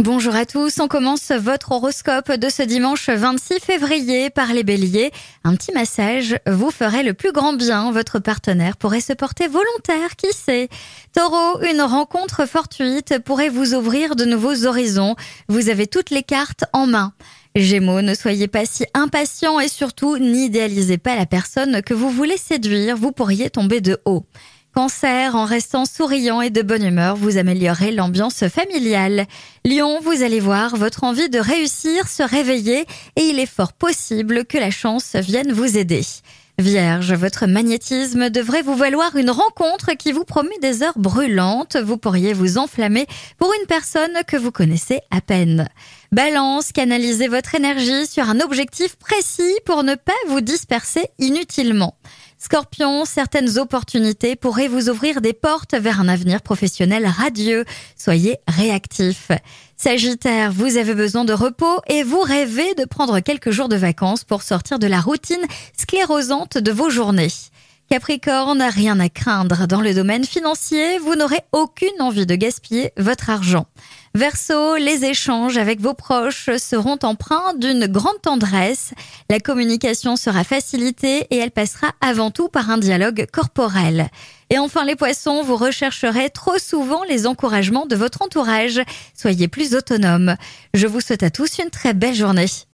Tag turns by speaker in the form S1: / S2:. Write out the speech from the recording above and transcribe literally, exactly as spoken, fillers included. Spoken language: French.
S1: Bonjour à tous, on commence votre horoscope de ce dimanche vingt-six février par les béliers. Un petit massage vous ferait le plus grand bien, votre partenaire pourrait se porter volontaire, qui sait. Taureau, une rencontre fortuite pourrait vous ouvrir de nouveaux horizons, vous avez toutes les cartes en main. Gémeaux, ne soyez pas si impatient et surtout n'idéalisez pas la personne que vous voulez séduire, vous pourriez tomber de haut. Cancer, en restant souriant et de bonne humeur, vous améliorez l'ambiance familiale. Lion, vous allez voir votre envie de réussir se réveiller et il est fort possible que la chance vienne vous aider. Vierge, votre magnétisme devrait vous valoir une rencontre qui vous promet des heures brûlantes. Vous pourriez vous enflammer pour une personne que vous connaissez à peine. Balance, canalisez votre énergie sur un objectif précis pour ne pas vous disperser inutilement. Scorpion, certaines opportunités pourraient vous ouvrir des portes vers un avenir professionnel radieux. Soyez réactif. Sagittaire, vous avez besoin de repos et vous rêvez de prendre quelques jours de vacances pour sortir de la routine sclérosante de vos journées. Capricorne, rien à craindre dans le domaine financier, vous n'aurez aucune envie de gaspiller votre argent. Verseau, les échanges avec vos proches seront empreints d'une grande tendresse. La communication sera facilitée et elle passera avant tout par un dialogue corporel. Et enfin les poissons, vous rechercherez trop souvent les encouragements de votre entourage. Soyez plus autonome. Je vous souhaite à tous une très belle journée.